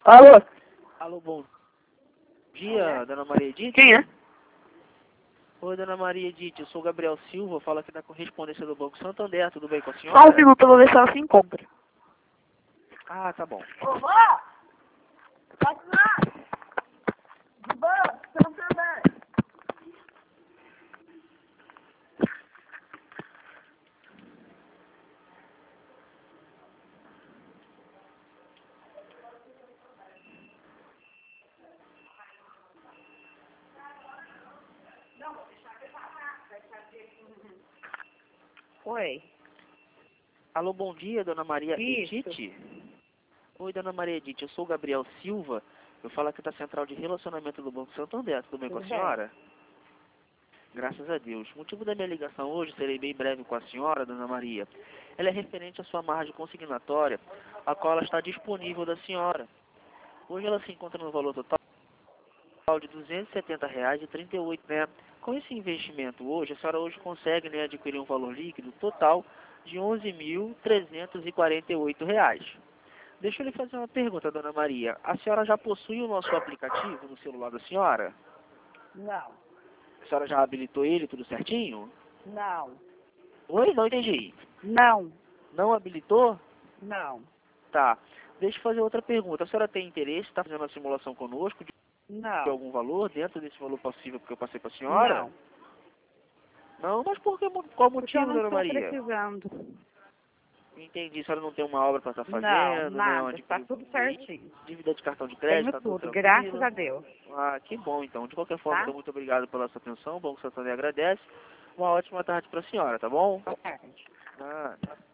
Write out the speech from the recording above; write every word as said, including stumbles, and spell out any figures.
Alô? Alô, bom dia, dona Maria Edith? Quem é? Oi, dona Maria Edith, eu sou o Gabriel Silva, falo aqui da correspondência do Banco Santander, tudo bem com a senhora? Só um minuto, eu vou ver se ela se encontra. Ah, tá bom. Ô, vó! Pode lá! De boa, Santander! Oi. Alô, bom dia, dona Maria Isso. Edith? Oi, dona Maria Edith, eu sou o Gabriel Silva, eu falo aqui da Central de Relacionamento do Banco Santander, tudo bem Tudo com a bem. senhora? Graças a Deus. O motivo da minha ligação hoje, serei bem breve com a senhora, dona Maria. Ela é referente à sua margem consignatória, a qual ela está disponível da senhora. Hoje ela se encontra no valor total de duzentos e setenta reais e trinta e oito centavos, né? Com esse investimento hoje, a senhora hoje consegue, né, adquirir um valor líquido total de onze mil trezentos e quarenta e oito reais. Deixa eu lhe fazer uma pergunta, dona Maria. A senhora já possui o nosso aplicativo no celular da senhora? Não. A senhora já habilitou ele, tudo certinho? Não. Oi, não entendi. Não. Não habilitou? Não. Tá. Deixa eu fazer outra pergunta. A senhora tem interesse, está fazendo uma simulação conosco de Não. algum valor dentro desse valor possível que eu passei para a senhora? Não. Não, mas por que, qual Porque eu motivo, não dona estou Maria? precisando. Entendi, a senhora não tem uma obra para estar Não, fazendo, né? nada. Onde Está tudo certinho. dívida de cartão de crédito, Tenho tá tudo tudo, graças tranquilo. a Deus. Ah, que bom então. De qualquer forma, Tá? então, muito obrigado pela sua atenção. O Banco Santander agradece. Uma ótima tarde para a senhora, tá bom? Boa tarde. Ah.